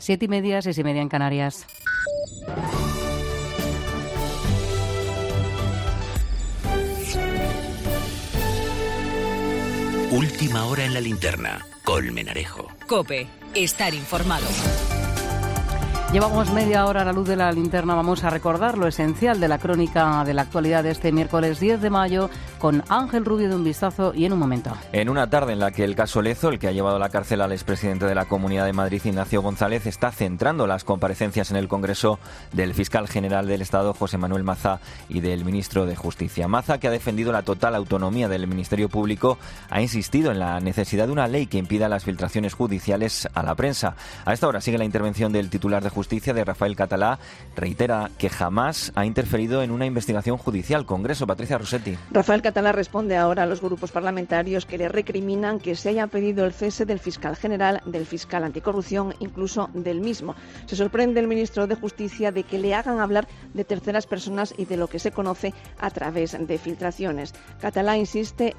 7:30, 6:30 en Canarias. Última hora en la linterna. Colmenarejo. COPE. Estar informado. Llevamos media hora a la luz de la linterna. Vamos a recordar lo esencial de la crónica de la actualidad de este miércoles 10 de mayo con Ángel Rubio de Un Vistazo y en un momento. En una tarde en la que el caso Lezo, el que ha llevado a la cárcel al expresidente de la Comunidad de Madrid, Ignacio González, está centrando las comparecencias en el Congreso del fiscal general del Estado, José Manuel Maza, y del ministro de Justicia. Maza, que ha defendido la total autonomía del Ministerio Público, ha insistido en la necesidad de una ley que impida las filtraciones judiciales a la prensa. A esta hora sigue la intervención del titular de Justicia, de Rafael Catalá. Reitera que jamás ha interferido en una investigación judicial. Congreso, Patricia Rossetti. Rafael Catalá responde ahora a los grupos parlamentarios que le recriminan que se haya pedido el cese del fiscal general, del fiscal anticorrupción, incluso del mismo. Se sorprende el ministro de Justicia de que le hagan hablar de terceras personas y de lo que se conoce a través de filtraciones. Catalá insiste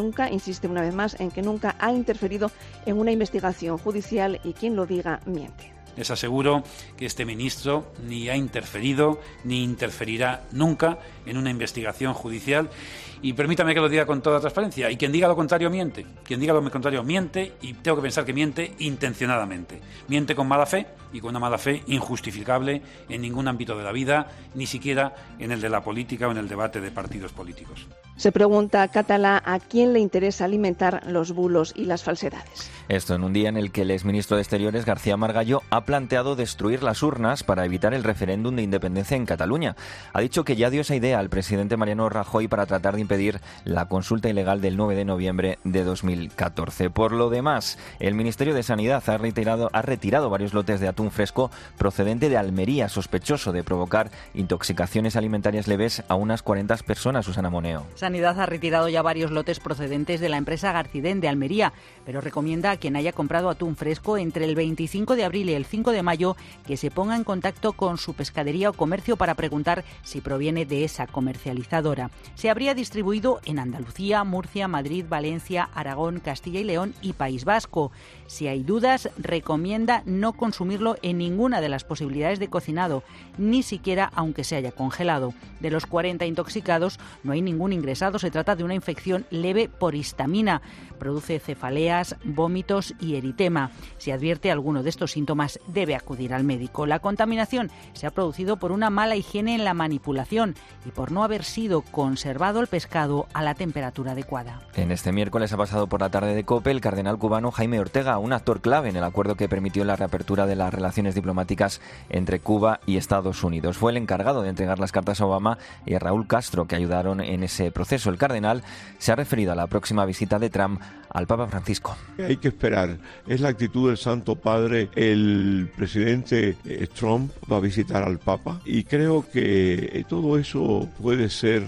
una vez más en que nunca ha interferido en una investigación judicial y quien lo diga miente. Les aseguro que este ministro ni ha interferido ni interferirá nunca en una investigación judicial. Y permítame que lo diga con toda transparencia. Y quien diga lo contrario miente. Quien diga lo contrario miente, y tengo que pensar que miente intencionadamente. Miente con mala fe, y con una mala fe injustificable en ningún ámbito de la vida, ni siquiera en el de la política o en el debate de partidos políticos. Se pregunta Catalá a quién le interesa alimentar los bulos y las falsedades. Esto en un día en el que el exministro de Exteriores, García Margallo, ha planteado destruir las urnas para evitar el referéndum de independencia en Cataluña. Ha dicho que ya dio esa idea al presidente Mariano Rajoy para tratar de impedir la consulta ilegal del 9 de noviembre de 2014. Por lo demás, el Ministerio de Sanidad ha retirado varios lotes de atún fresco procedente de Almería, sospechoso de provocar intoxicaciones alimentarias leves a unas 40 personas, Susana Moneo. Sanidad ha retirado ya varios lotes procedentes de la empresa Garciden de Almería, pero recomienda a quien haya comprado atún fresco entre el 25 de abril y el 5 de mayo que se ponga en contacto con su pescadería o comercio para preguntar si proviene de esa comercializadora. Se habría distribuido en Andalucía, Murcia, Madrid, Valencia, Aragón, Castilla y León y País Vasco. Si hay dudas, recomienda no consumirlo en ninguna de las posibilidades de cocinado, ni siquiera aunque se haya congelado. De los 40 intoxicados, no hay ningún ingresado. Se trata de una infección leve por histamina. Produce cefaleas, vómitos y eritema. Si advierte alguno de estos síntomas, debe acudir al médico. La contaminación se ha producido por una mala higiene en la manipulación y por no haber sido conservado el pescado a la temperatura adecuada. En este miércoles ha pasado por la tarde de COPE el cardenal cubano Jaime Ortega, un actor clave en el acuerdo que permitió la reapertura de las relaciones diplomáticas entre Cuba y Estados Unidos. Fue el encargado de entregar las cartas a Obama y a Raúl Castro, que ayudaron en ese proceso. El cardenal se ha referido a la próxima visita de Trump al Papa Francisco. Hay que esperar. Es la actitud del Santo Padre. El presidente Trump va a visitar al Papa y creo que todo eso puede ser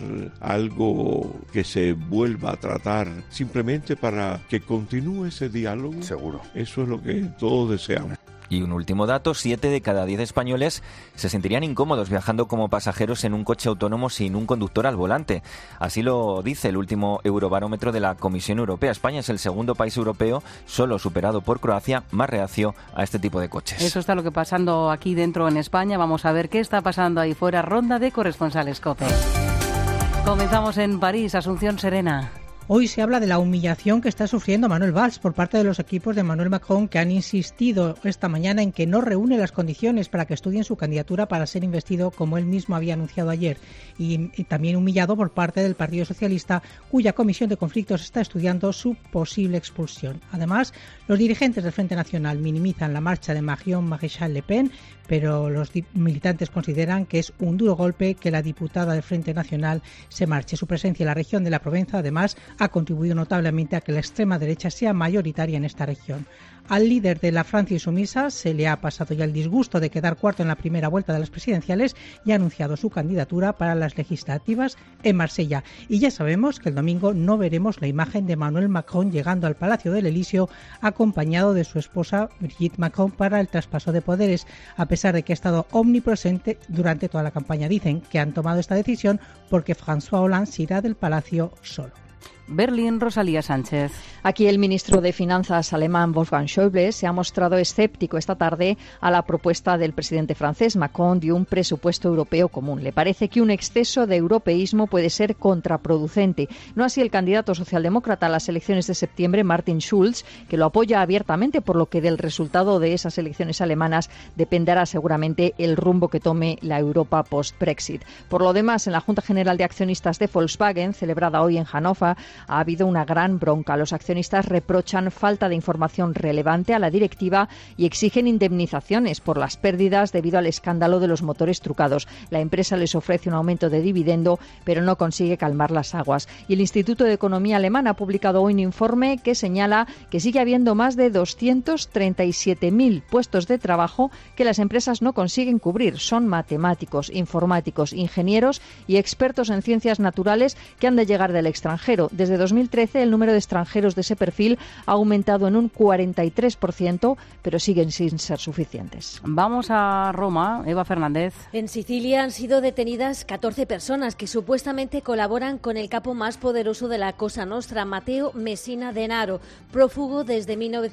algo que se vuelva a tratar simplemente para que continúe ese diálogo. Seguro. Eso es lo que todos deseamos. Y un último dato, 7 de cada 10 españoles se sentirían incómodos viajando como pasajeros en un coche autónomo sin un conductor al volante. Así lo dice el último Eurobarómetro de la Comisión Europea. España es el segundo país europeo, solo superado por Croacia, más reacio a este tipo de coches. Eso está lo que pasando aquí dentro en España. Vamos a ver qué está pasando ahí fuera. Ronda de corresponsales COPE. Comenzamos en París, Asunción Serena. Hoy se habla de la humillación que está sufriendo Manuel Valls por parte de los equipos de Emmanuel Macron, que han insistido esta mañana en que no reúne las condiciones para que estudien su candidatura para ser investido, como él mismo había anunciado ayer. Y también humillado por parte del Partido Socialista, cuya comisión de conflictos está estudiando su posible expulsión. Además, los dirigentes del Frente Nacional minimizan la marcha de Marion Maréchal Le Pen, pero los militantes consideran que es un duro golpe que la diputada del Frente Nacional se marche. Su presencia en la región de la Provenza, además, ha contribuido notablemente a que la extrema derecha sea mayoritaria en esta región. Al líder de la Francia Insumisa se le ha pasado ya el disgusto de quedar cuarto en la primera vuelta de las presidenciales y ha anunciado su candidatura para las legislativas en Marsella. Y ya sabemos que el domingo no veremos la imagen de Emmanuel Macron llegando al Palacio del Elíseo acompañado de su esposa Brigitte Macron para el traspaso de poderes, a pesar de que ha estado omnipresente durante toda la campaña. Dicen que han tomado esta decisión porque François Hollande se irá del Palacio solo. Berlín, Rosalía Sánchez. Aquí el ministro de Finanzas alemán Wolfgang Schäuble se ha mostrado escéptico esta tarde a la propuesta del presidente francés Macron de un presupuesto europeo común. Le parece que un exceso de europeísmo puede ser contraproducente. No así el candidato socialdemócrata a las elecciones de septiembre, Martin Schulz, que lo apoya abiertamente, por lo que del resultado de esas elecciones alemanas dependerá seguramente el rumbo que tome la Europa post-Brexit. Por lo demás, en la Junta General de Accionistas de Volkswagen, celebrada hoy en Hannover, ha habido una gran bronca. Los accionistas reprochan falta de información relevante a la directiva y exigen indemnizaciones por las pérdidas debido al escándalo de los motores trucados. La empresa les ofrece un aumento de dividendo, pero no consigue calmar las aguas. Y el Instituto de Economía alemán ha publicado hoy un informe que señala que sigue habiendo más de 237.000 puestos de trabajo que las empresas no consiguen cubrir. Son matemáticos, informáticos, ingenieros y expertos en ciencias naturales que han de llegar del extranjero. Desde 2013 el número de extranjeros de ese perfil ha aumentado en un 43%, pero siguen sin ser suficientes. Vamos a Roma, Eva Fernández. En Sicilia han sido detenidas 14 personas que supuestamente colaboran con el capo más poderoso de la Cosa Nostra, Matteo Messina Denaro, prófugo desde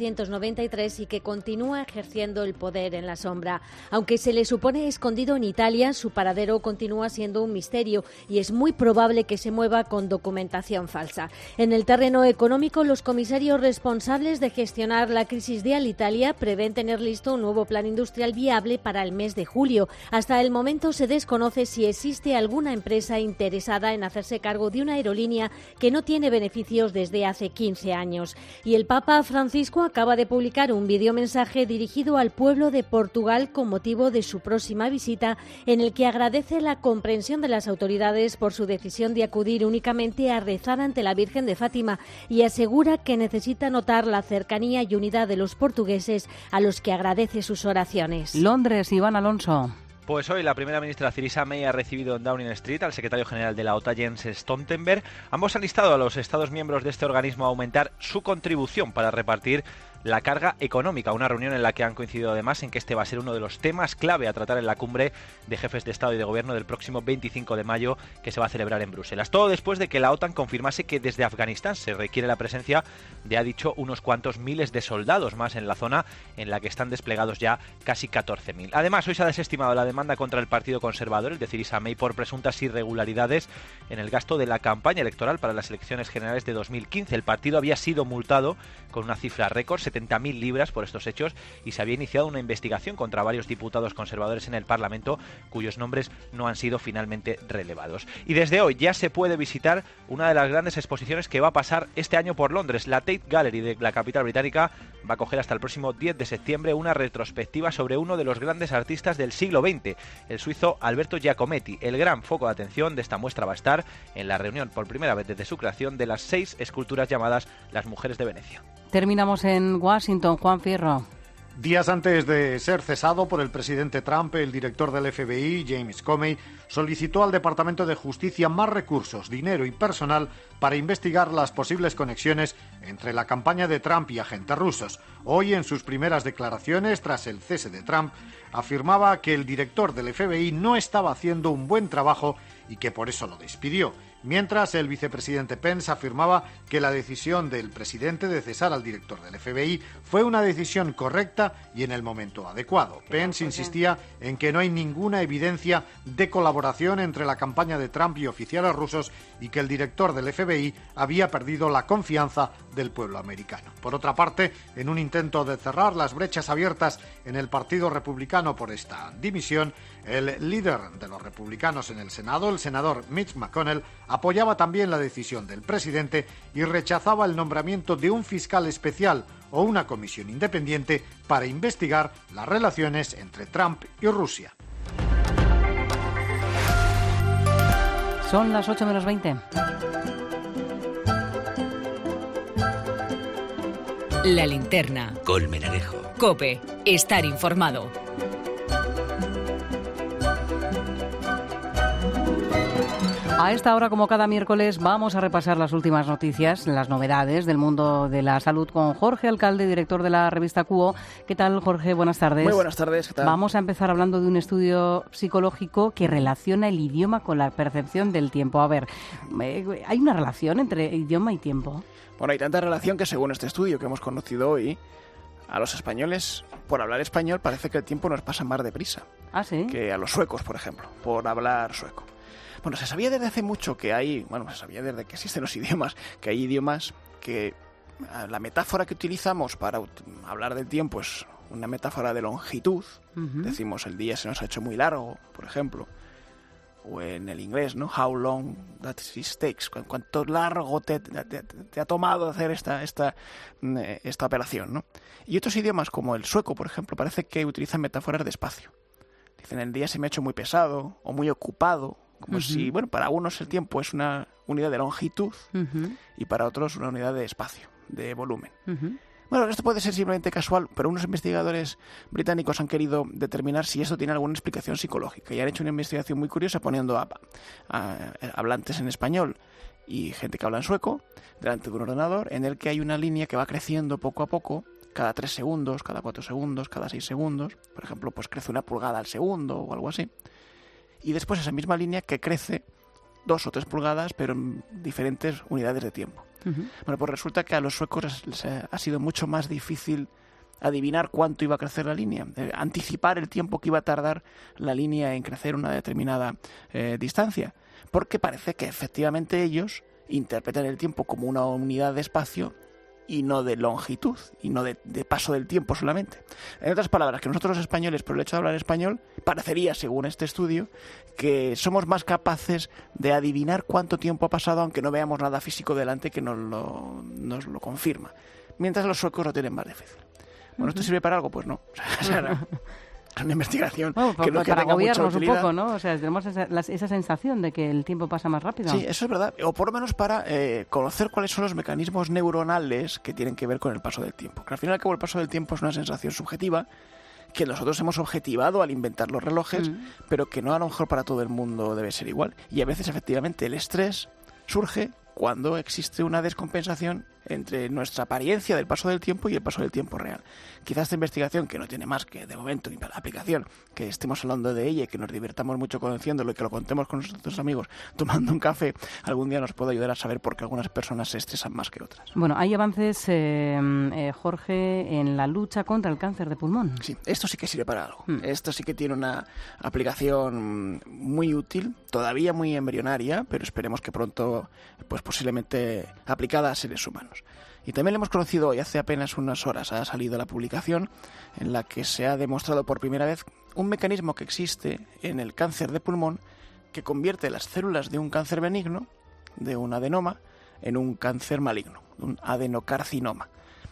1993 y que continúa ejerciendo el poder en la sombra. Aunque se le supone escondido en Italia, su paradero continúa siendo un misterio y es muy probable que se mueva con documentación falsa. En el terreno económico, los comisarios responsables de gestionar la crisis de Alitalia prevén tener listo un nuevo plan industrial viable para el mes de julio. Hasta el momento se desconoce si existe alguna empresa interesada en hacerse cargo de una aerolínea que no tiene beneficios desde hace 15 años. Y el Papa Francisco acaba de publicar un videomensaje dirigido al pueblo de Portugal con motivo de su próxima visita, en el que agradece la comprensión de las autoridades por su decisión de acudir únicamente a rezar ante la Virgen de Fátima y asegura que necesita notar la cercanía y unidad de los portugueses a los que agradece sus oraciones. Londres, Iván Alonso. Pues hoy la primera ministra Theresa May ha recibido en Downing Street al secretario general de la OTAN, Jens Stoltenberg. Ambos han instado a los Estados miembros de este organismo a aumentar su contribución para repartir la carga económica, una reunión en la que han coincidido además en que este va a ser uno de los temas clave a tratar en la cumbre de jefes de Estado y de Gobierno del próximo 25 de mayo que se va a celebrar en Bruselas. Todo después de que la OTAN confirmase que desde Afganistán se requiere la presencia de, ha dicho, unos cuantos miles de soldados más en la zona en la que están desplegados ya casi 14.000. Además, hoy se ha desestimado la demanda contra el Partido Conservador, el de Theresa May, por presuntas irregularidades en el gasto de la campaña electoral para las elecciones generales de 2015. El partido había sido multado con una cifra récord, 70.000 libras por estos hechos, y se había iniciado una investigación contra varios diputados conservadores en el Parlamento cuyos nombres no han sido finalmente relevados. Y desde hoy ya se puede visitar una de las grandes exposiciones que va a pasar este año por Londres. La Tate Gallery de la capital británica va a acoger hasta el próximo 10 de septiembre una retrospectiva sobre uno de los grandes artistas del siglo XX, el suizo Alberto Giacometti. El gran foco de atención de esta muestra va a estar en la reunión por primera vez desde su creación de las 6 esculturas llamadas Las Mujeres de Venecia. Terminamos en Washington, Juan Fierro. Días antes de ser cesado por el presidente Trump, el director del FBI, James Comey, solicitó al Departamento de Justicia más recursos, dinero y personal para investigar las posibles conexiones entre la campaña de Trump y agentes rusos. Hoy, en sus primeras declaraciones tras el cese de Trump, afirmaba que el director del FBI no estaba haciendo un buen trabajo y que por eso lo despidió. Mientras, el vicepresidente Pence afirmaba que la decisión del presidente de cesar al director del FBI fue una decisión correcta y en el momento adecuado. Pence insistía en que no hay ninguna evidencia de colaboración entre la campaña de Trump y oficiales rusos y que el director del FBI había perdido la confianza del pueblo americano. Por otra parte, en un intento de cerrar las brechas abiertas en el Partido Republicano por esta dimisión, el líder de los republicanos en el Senado, el senador Mitch McConnell, apoyaba también la decisión del presidente y rechazaba el nombramiento de un fiscal especial o una comisión independiente para investigar las relaciones entre Trump y Rusia. Son las 8:20. La linterna. Colmenarejo. COPE. Estar informado. A esta hora, como cada miércoles, vamos a repasar las últimas noticias, las novedades del mundo de la salud con Jorge Alcalde, director de la revista QO. ¿Qué tal, Jorge? Buenas tardes. Muy buenas tardes. ¿Qué tal? Vamos a empezar hablando de un estudio psicológico que relaciona el idioma con la percepción del tiempo. A ver, ¿hay una relación entre idioma y tiempo? Bueno, hay tanta relación que, según este estudio que hemos conocido hoy, a los españoles, por hablar español, parece que el tiempo nos pasa más deprisa. ¿Ah, sí? Que a los suecos, por ejemplo, por hablar sueco. Bueno, se sabía desde hace mucho que se sabía desde que existen los idiomas, que hay idiomas que la metáfora que utilizamos para hablar del tiempo es una metáfora de longitud. Uh-huh. Decimos, el día se nos ha hecho muy largo, por ejemplo. O en el inglés, ¿no? How long that it takes. Cuánto largo te ha tomado hacer esta operación, ¿no? Y otros idiomas, como el sueco, por ejemplo, parece que utilizan metáforas de espacio. Dicen, el día se me ha hecho muy pesado o muy ocupado. Como si, bueno, para unos el tiempo es una unidad de longitud y para otros una unidad de espacio, de volumen. Bueno, esto puede ser simplemente casual, pero unos investigadores británicos han querido determinar si esto tiene alguna explicación psicológica y han hecho una investigación muy curiosa poniendo a hablantes en español y gente que habla en sueco delante de un ordenador en el que hay una línea que va creciendo poco a poco, cada 3 segundos, cada 4 segundos, cada 6 segundos. Por ejemplo, pues crece 1 pulgada al segundo o algo así. Y después esa misma línea que crece 2 o 3 pulgadas, pero en diferentes unidades de tiempo. Bueno, pues resulta que a los suecos les ha sido mucho más difícil adivinar cuánto iba a crecer la línea, anticipar el tiempo que iba a tardar la línea en crecer una determinada distancia, porque parece que efectivamente ellos interpretan el tiempo como una unidad de espacio y no de longitud, y no de paso del tiempo solamente. En otras palabras, que nosotros los españoles, por el hecho de hablar español, parecería, según este estudio, que somos más capaces de adivinar cuánto tiempo ha pasado, aunque no veamos nada físico delante que nos lo confirma. Mientras los suecos lo tienen más difícil. Bueno, ¿esto sirve para algo? Pues no. Es una investigación que no para tenga agobiarnos mucha utilidad. Un poco, ¿no? O sea, tenemos esa sensación de que el tiempo pasa más rápido. Sí, eso es verdad. O por lo menos para conocer cuáles son los mecanismos neuronales que tienen que ver con el paso del tiempo. Que al fin y al cabo el paso del tiempo es una sensación subjetiva que nosotros hemos objetivado al inventar los relojes, pero que no a lo mejor para todo el mundo debe ser igual. Y a veces, efectivamente, el estrés surge cuando existe una descompensación entre nuestra apariencia del paso del tiempo y el paso del tiempo real. Quizás esta investigación, que no tiene más que de momento ni para la aplicación, que estemos hablando de ella y que nos divertamos mucho conociéndolo y que lo contemos con nuestros amigos tomando un café, algún día nos puede ayudar a saber por qué algunas personas se estresan más que otras. Bueno, hay avances, Jorge, en la lucha contra el cáncer de pulmón. Sí, esto sí que sirve para algo. Esto sí que tiene una aplicación muy útil, todavía muy embrionaria, pero esperemos que pronto, pues posiblemente aplicada a seres humanos. Y también lo hemos conocido hoy, hace apenas unas horas ha salido la publicación en la que se ha demostrado por primera vez un mecanismo que existe en el cáncer de pulmón que convierte las células de un cáncer benigno, de un adenoma, en un cáncer maligno, un adenocarcinoma.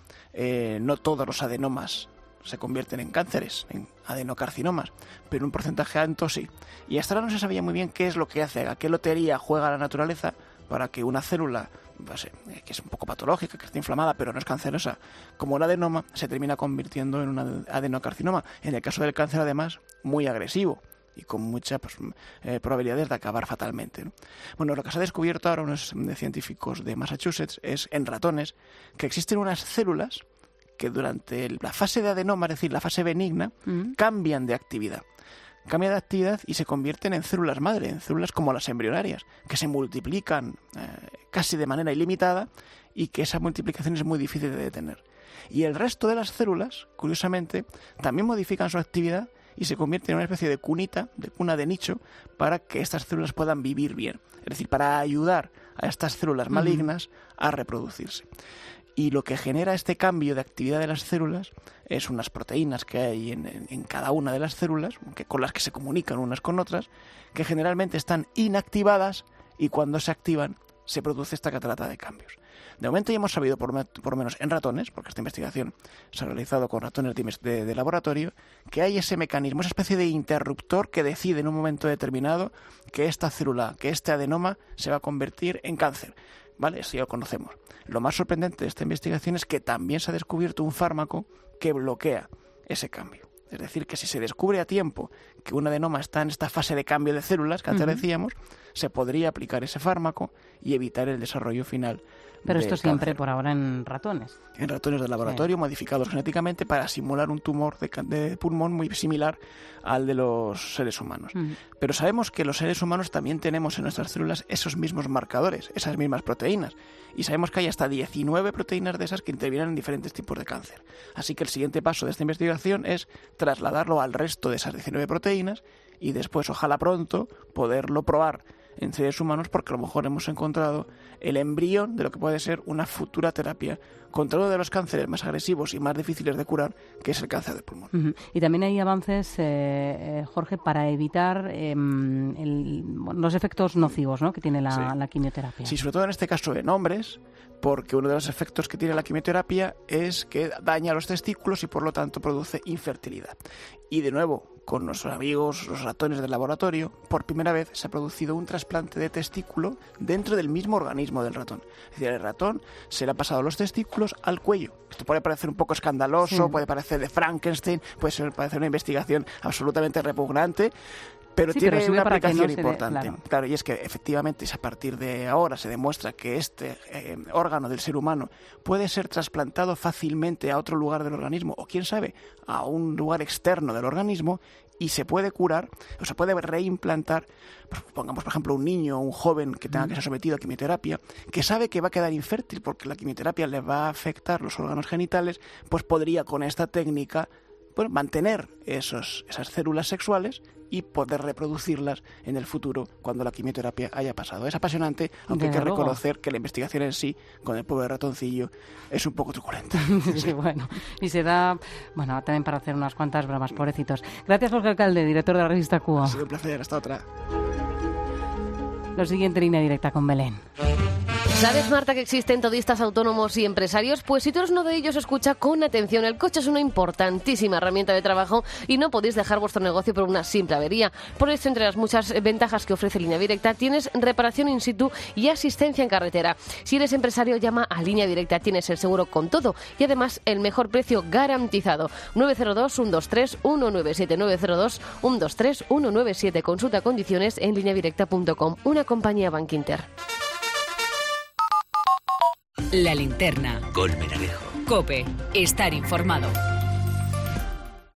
No todos los adenomas se convierten en cánceres, en adenocarcinomas, pero un porcentaje alto sí. Y hasta ahora no se sabía muy bien qué es lo que hace, a qué lotería juega la naturaleza para que una célula, que es un poco patológica, que está inflamada, pero no es cancerosa, como el adenoma, se termina convirtiendo en un adenocarcinoma. En el caso del cáncer, además, muy agresivo y con muchas probabilidades de acabar fatalmente, ¿no? Bueno, lo que se ha descubierto ahora unos científicos de Massachusetts es en ratones que existen unas células que durante la fase de adenoma, es decir, la fase benigna, cambian de actividad. Cambian de actividad y se convierten en células madre, en células como las embrionarias, que se multiplican casi de manera ilimitada y que esa multiplicación es muy difícil de detener. Y el resto de las células, curiosamente, también modifican su actividad y se convierten en una especie de cunita, de cuna de nicho, para que estas células puedan vivir bien. Es decir, para ayudar a estas células malignas a reproducirse. Y lo que genera este cambio de actividad de las células es unas proteínas que hay en cada una de las células, con las que se comunican unas con otras, que generalmente están inactivadas y cuando se activan se produce esta catarata de cambios. De momento ya hemos sabido, por lo menos en ratones, porque esta investigación se ha realizado con ratones de laboratorio, que hay ese mecanismo, esa especie de interruptor que decide en un momento determinado que esta célula, que este adenoma se va a convertir en cáncer. ¿Vale? Eso ya lo conocemos. Lo más sorprendente de esta investigación es que también se ha descubierto un fármaco que bloquea ese cambio. Es Es decir, que si se descubre a tiempo que un adenoma está en esta fase de cambio de células que antes decíamos, se podría aplicar ese fármaco y evitar el desarrollo final. Pero esto siempre cáncer. por ahora en ratones. En ratones de laboratorio, modificados genéticamente para simular un tumor de pulmón muy similar al de los seres humanos. Pero sabemos que los seres humanos también tenemos en nuestras células esos mismos marcadores, esas mismas proteínas. Y sabemos que hay hasta 19 proteínas de esas que intervienen en diferentes tipos de cáncer. Así que el siguiente paso de esta investigación es trasladarlo al resto de esas 19 proteínas y después, ojalá pronto, poderlo probar en seres humanos, porque a lo mejor hemos encontrado el embrión de lo que puede ser una futura terapia contra uno de los cánceres más agresivos y más difíciles de curar, que es el cáncer de pulmón. Y también hay avances, Jorge, para evitar los efectos nocivos, ¿no?, que tiene la quimioterapia. Sí, sobre todo en este caso en hombres, porque uno de los efectos que tiene la quimioterapia es que daña los testículos y por lo tanto produce infertilidad. Y de nuevo, con nuestros amigos, los ratones del laboratorio, por primera vez se ha producido un trasplante de testículo dentro del mismo organismo del ratón. Es decir, el ratón se le ha pasado los testículos al cuello. Esto puede parecer un poco escandaloso, puede parecer de Frankenstein, puede parecer una investigación absolutamente repugnante, pero tiene una aplicación importante. Claro, y es que efectivamente, si a partir de ahora se demuestra que este órgano del ser humano puede ser trasplantado fácilmente a otro lugar del organismo, o quién sabe, a un lugar externo del organismo, y se puede curar, o se puede reimplantar, pues pongamos por ejemplo un niño o un joven que tenga que ser sometido a quimioterapia, que sabe que va a quedar infértil porque la quimioterapia le va a afectar los órganos genitales, pues podría con esta técnica mantener esas células sexuales y poder reproducirlas en el futuro cuando la quimioterapia haya pasado. Es apasionante, aunque hay que reconocer que la investigación en sí, con el pobre ratoncillo, es un poco truculenta. Sí, bueno, y se da, también para hacer unas cuantas bromas, pobrecitos. Gracias, Jorge Alcalde, director de la revista Cuo. Ha sido un placer, hasta otra. Lo siguiente, Línea Directa con Belén. ¿Sabes, Marta, que existen todistas autónomos y empresarios? Pues si tú eres uno de ellos, escucha con atención. El coche es una importantísima herramienta de trabajo y no podéis dejar vuestro negocio por una simple avería. Por eso, entre las muchas ventajas que ofrece Línea Directa, tienes reparación in situ y asistencia en carretera. Si eres empresario, llama a Línea Directa. Tienes el seguro con todo y además el mejor precio garantizado. 902-123-197. 902-123-197. Consulta condiciones en lineadirecta.com. Una compañía Bankinter. La linterna. Con Menarejo. COPE. Estar informado.